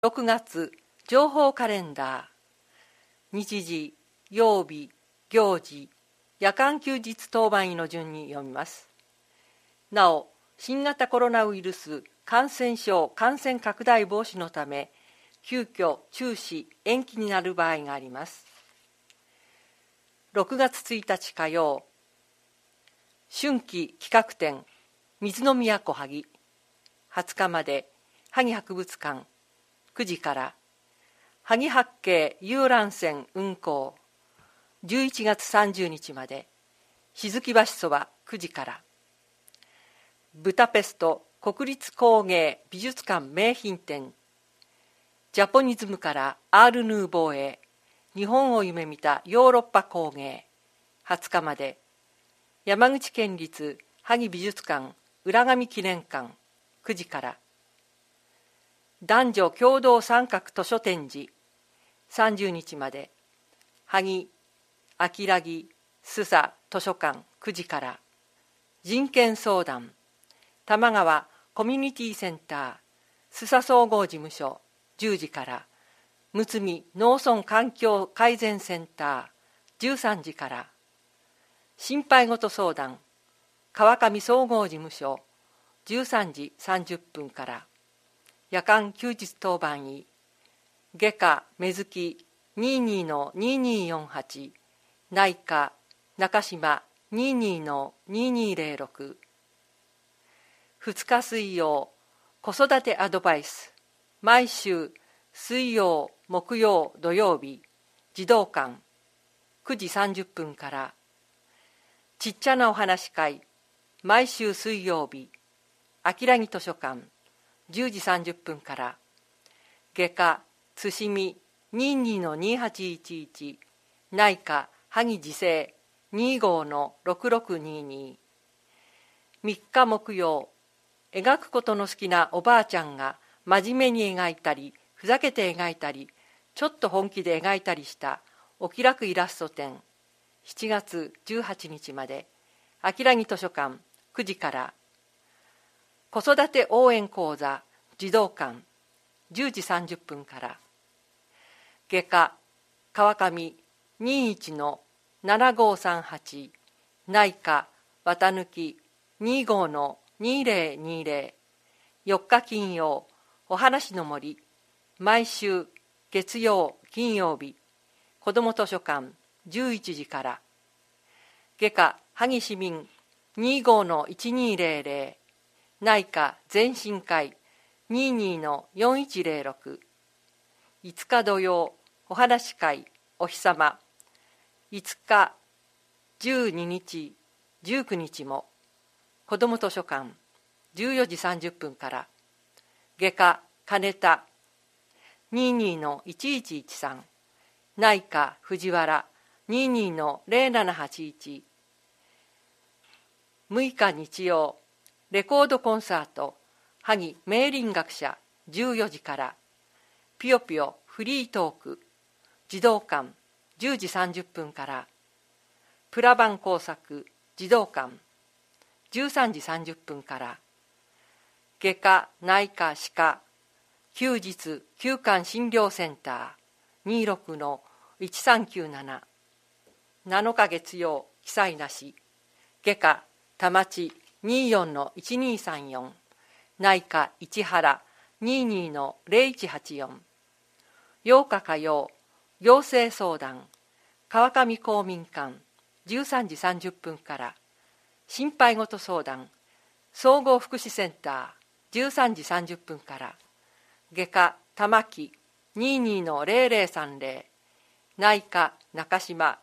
6月情報カレンダー、日時、曜日、行事、夜間休日当番位の順に読みます。なお、新型コロナウイルス感染症感染拡大防止のため、急遽中止・延期になる場合があります。6月1日火曜、春季企画展、水の都萩、20日まで萩博物館、9時から、萩八景遊覧船運航、11月30日まで、静木橋そば9時から、ブダペスト国立工芸美術館名品展、ジャポニズムからアール・ヌーボーへ、日本を夢見たヨーロッパ工芸、20日まで、山口県立萩美術館浦上記念館9時から、男女共同参画図書展示30日まで、萩秋良木須佐図書館9時から、人権相談多摩川コミュニティセンター須佐総合事務所10時から、むつみ農村環境改善センター13時から、心配事相談川上総合事務所13時30分から、夜間休日当番位外科目月22-2248、内科中島22-2206、2日水曜子育てアドバイス、毎週水曜木曜土曜日児童館9時30分から、ちっちゃなお話会、毎週水曜日秋良木図書館10時30分から、外科津島22-2811、内科萩自生25-6622、3日木曜、描くことの好きなおばあちゃんが真面目に描いたりふざけて描いたりちょっと本気で描いたりしたお気楽イラスト展、7月18日まで、秋良木図書館9時から、子育て応援講座児童館10時30分から、外科川上21-7538、内科綿抜25-2020、4日金曜お話の森、毎週月曜金曜日子ども図書館11時から、外科萩市民25-1200、内科全身会22-4106、5日土曜お話会お日様、5日12日19日も子ども図書館14時30分から、外科金田22-1113、内科藤原22-0781、6日日曜レコードコンサート萩名林学者14時から、ぴよぴよフリートーク児童館10時30分から、プラバン工作児童館13時30分から、外科内科歯科休日休館診療センター26-1397、7日月曜記載なし、外科田町24-1234、内科市原22-0184、8日火曜行政相談川上公民館13時30分から、心配事相談総合福祉センター13時30分から、外科玉木22-0030、内科中島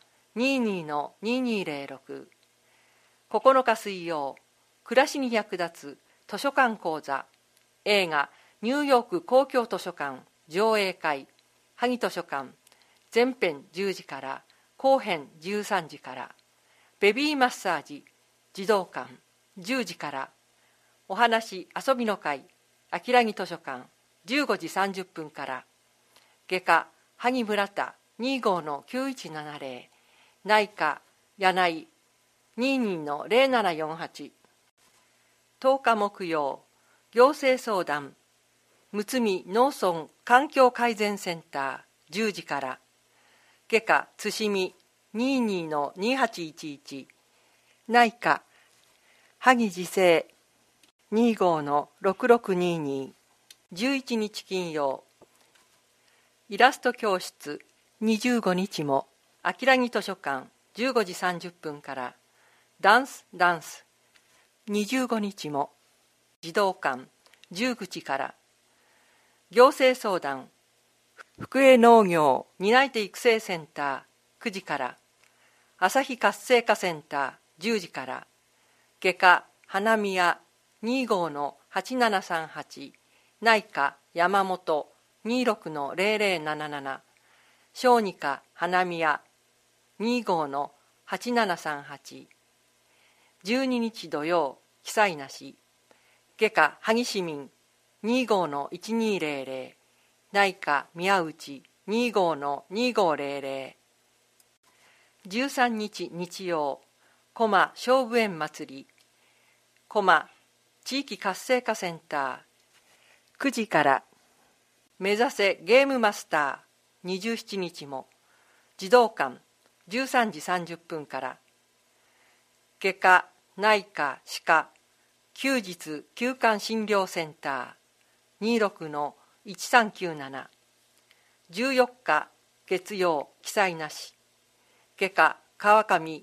22-2206、9日水曜暮らしに役立つ図書館講座映画ニューヨーク公共図書館上映会萩図書館前編10時から後編13時から、ベビーマッサージ児童館10時から、お話遊びの会秋良木図書館15時30分から、外科萩村田25-9170、内科柳井22-0748、10日木曜行政相談むつみ農村環境改善センター10時から、外科津島 22-2811 内科萩自生25-6622 11日金曜、イラスト教室25日も明木図書館15時30分からダンス25日も児童館19時から行政相談福江農業担い手育成センター9時から朝日活性化センター10時から外科花宮25-8738内科山本26-0077小児科花宮25-8738 12日土曜記載なし外科萩市民25-1200内科宮内25-2500 13日日曜駒菖蒲園祭り駒地域活性化センター9時から目指せゲームマスター27日も児童館13時30分から外科内科歯科休日休館診療センター 26-1397 14日月曜記載なし外科川上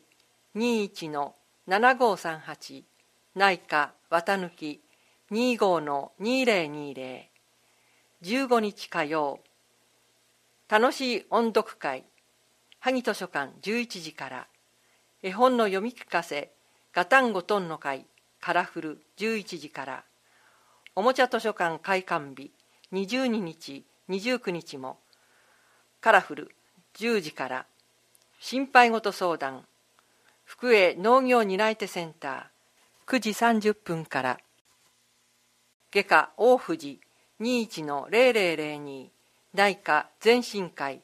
21-7538 内科綿抜 25-2020 15日火曜楽しい音読会萩図書館11時から絵本の読み聞かせガタンゴトンの会カラフル11時からおもちゃ図書館開館日22日29日もカラフル10時から心配事相談福江農業担い手センター9時30分から外科大藤 21-0002 内科全身会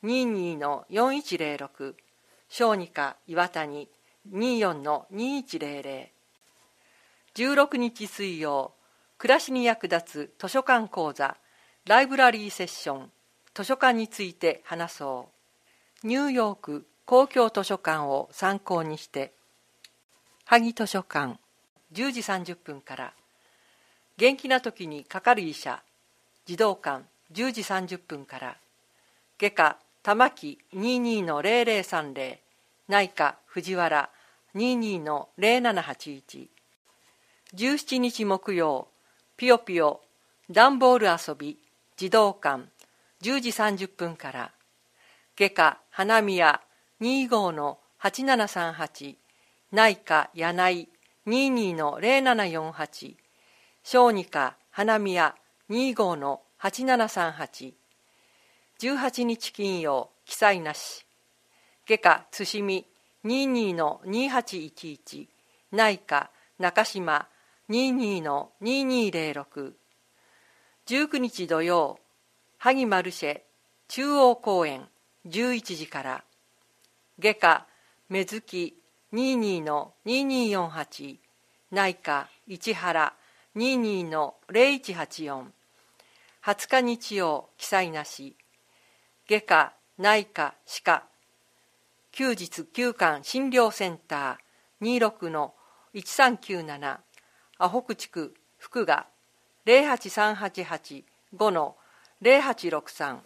22-4106 小児科岩谷 24-2100 16日水曜暮らしに役立つ図書館講座ライブラリーセッション図書館について話そうニューヨーク公共図書館を参考にして萩図書館10時30分から元気な時にかかる医者児童館10時30分から外科玉木 22-0030 内科藤原 22-0781 17日木曜ぴよぴよ段ボール遊び児童館10時30分から外科花宮 25-8738 内科柳井 22-0748 小児科花宮 25-8738 18日金曜記載なし外科津島 22-2811 内科中島 22-2206 19日土曜萩マルシェ中央公園11時から外科目月 22-2248 内科市原 22-0184 20日日曜記載なし外科内科歯科休日休館診療センター 26-1397 阿北地区福賀 08388-5-0863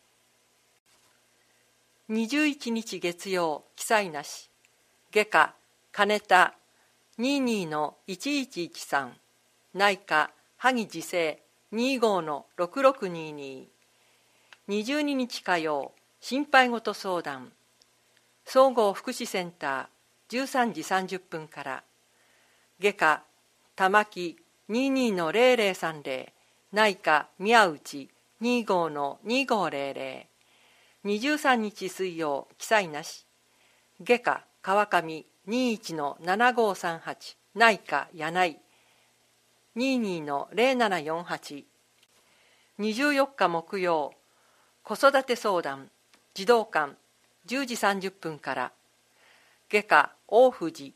21日月曜記載なし外科金田 22-1113 内科萩自生 25-6622 22日火曜心配事相談総合福祉センター13時30分から外科玉木 22-0030 内科宮内 25-2500 23日水曜記載なし外科川上 21-7538 内科柳井 22-0748 24日木曜子育て相談児童館10時30分から外科大藤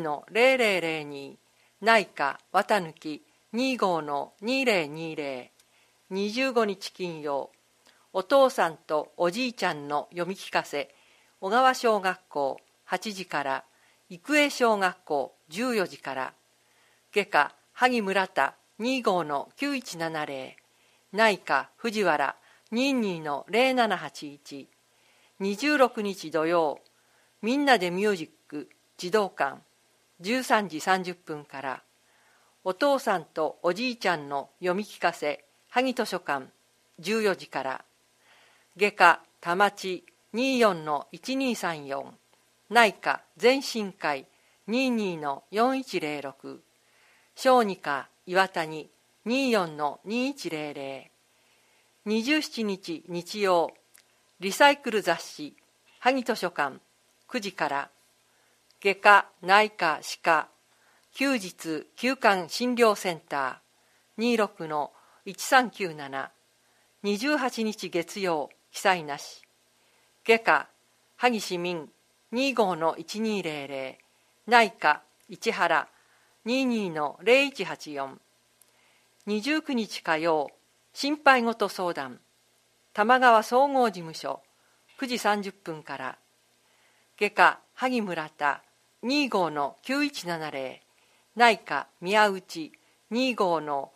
21-0002 内科綿抜 25-2020 25日金曜、お父さんとおじいちゃんの読み聞かせ、小川小学校8時から、育英小学校14時から、外科萩村田2号の9170、内科藤原22の0781、26日土曜、みんなでミュージック児童館13時30分から、お父さんとおじいちゃんの読み聞かせ萩図書館14時から、外科田町24の1234、内科全身会22の4106、小児科岩谷24の2100、27日日曜、リサイクル雑誌萩図書館9時から、外科内科歯科休日休館診療センター26の1397、28日月曜記載なし、外科萩市民25の1200、内科市原22の0184、29日火曜、心配事相談玉川総合事務所9時30分から、外科萩村田25の9170、内科宮内25の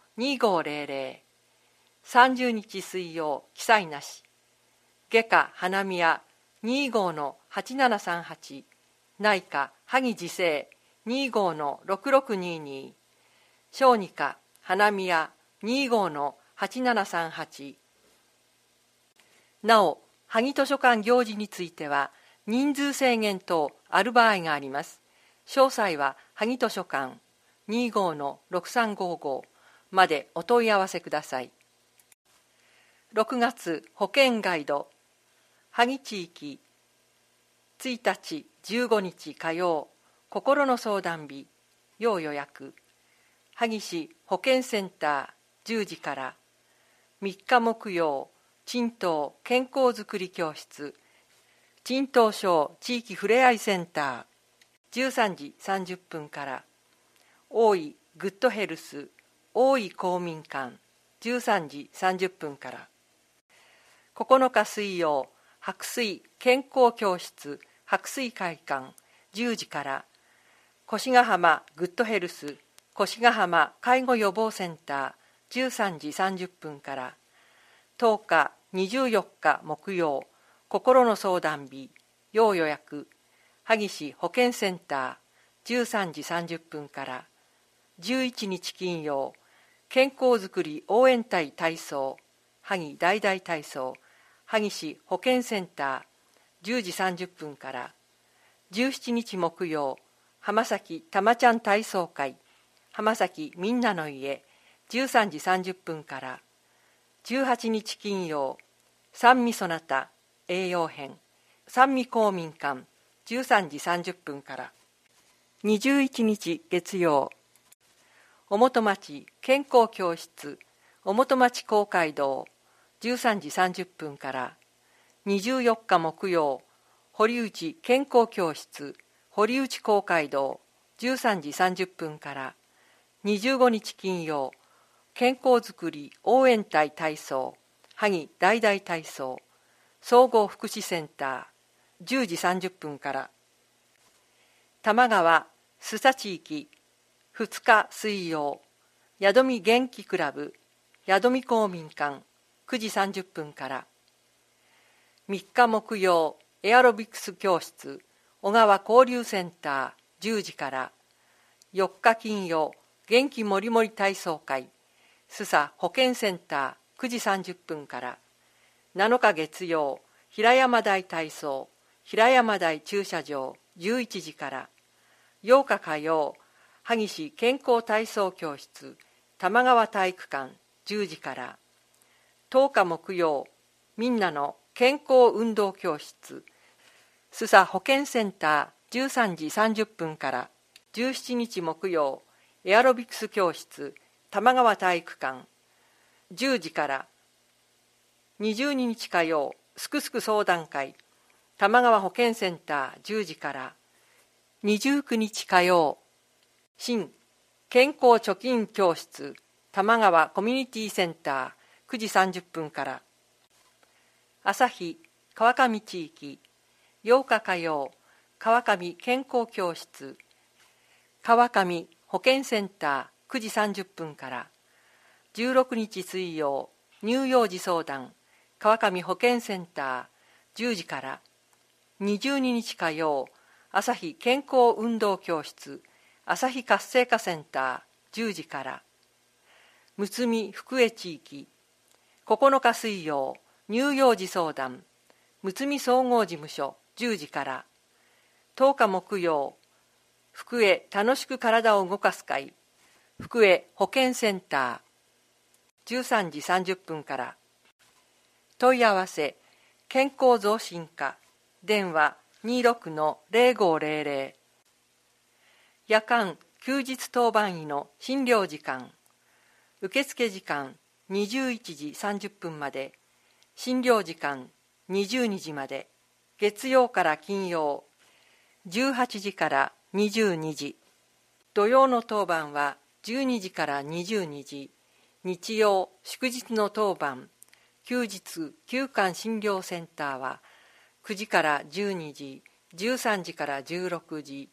2500、30日水曜記載なし、外科花宮25の8738、内科萩自生25の6622、小児科花宮25の8738。なお、萩図書館行事については人数制限等ある場合があります。詳細は萩図書館25の6355までお問い合わせください。6月保健ガイド萩地域1日15日火曜、心の相談日要予約、萩市保健センター10時から、3日木曜、陳東健康づくり教室陳東省地域ふれあいセンター13時30分から、大井グッドヘルス大井公民館13時30分から、9日水曜、白水健康教室白水会館10時から、越ヶ浜グッドヘルス越ヶ浜介護予防センター13時30分から、10日24日木曜、心の相談日要予約萩市保健センター13時30分から、11日金曜、健康づくり応援隊体操萩大々体操萩市保健センター10時30分から、17日木曜、浜崎たまちゃん体操会浜崎みんなの家13時30分から、18日金曜、三味そなた栄養編三味公民館13時30分から、21日月曜、小本町健康教室小本町公会堂13時30分から、24日木曜、堀内健康教室堀内公会堂13時30分から、25日金曜、健康づくり応援隊体操萩大々体操総合福祉センター10時30分から、玉川須佐地域2日水曜、宿見元気クラブ宿見公民館9時30分から、3日木曜、エアロビクス教室小川交流センター10時から、4日金曜、元気もりもり体操会須佐保健センター9時30分から、7日月曜、平山台体操平山台駐車場11時から、8日火曜、萩市健康体操教室玉川体育館10時から、10日木曜、みんなの健康運動教室須佐保健センター13時30分から、17日木曜、エアロビクス教室玉川体育館10時から、22日火曜、すくすく相談会玉川保健センター10時から、29日火曜、新健康貯金教室玉川コミュニティセンター 9時30分から。朝日川上地域8日火曜川上健康教室川上保健センター9時30分から。16日水曜乳幼児相談川上保健センター10時から。22日火曜朝日健康運動教室朝日活性化センター10時から。むつみ福江地域9日水曜乳幼児相談むつみ総合事務所10時から。10日木曜福江楽しく体を動かす会福江保健センター13時30分から。問い合わせ健康増進課電話 26-0500 夜間休日当番医の診療時間受付時間21時30分まで診療時間22時まで月曜から金曜18時から22時土曜の当番は12時から22時日曜祝日の当番休日休館診療センターは9時から12時13時から16時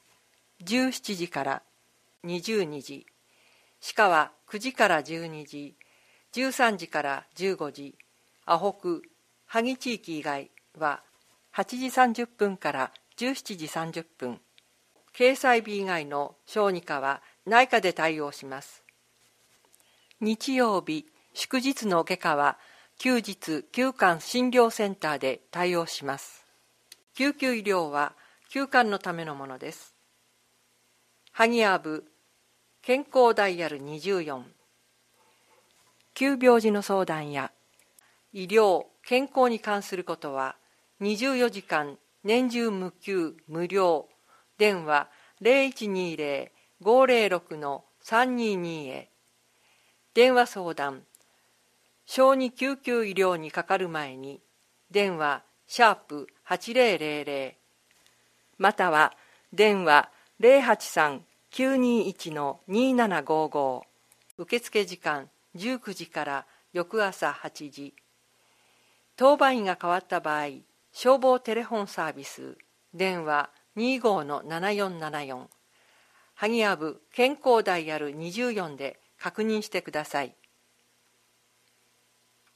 17時から22時歯科は9時から12時13時から15時アホク萩地域以外は8時30分から17時30分掲載日以外の小児科は内科で対応します。日曜日祝日の外科は休日休館診療センターで対応します。救急医療は休館のためのものです。萩ア部健康ダイヤル24急病時の相談や医療健康に関することは24時間年中無休無料電話 0120-506-322 へ電話相談小児救急医療にかかる前に電話#8000または電話083-921-2755受付時間19時から翌朝8時当番員が変わった場合消防テレフォンサービス電話 25-7474 萩ア部健康ダイヤル24で確認してください。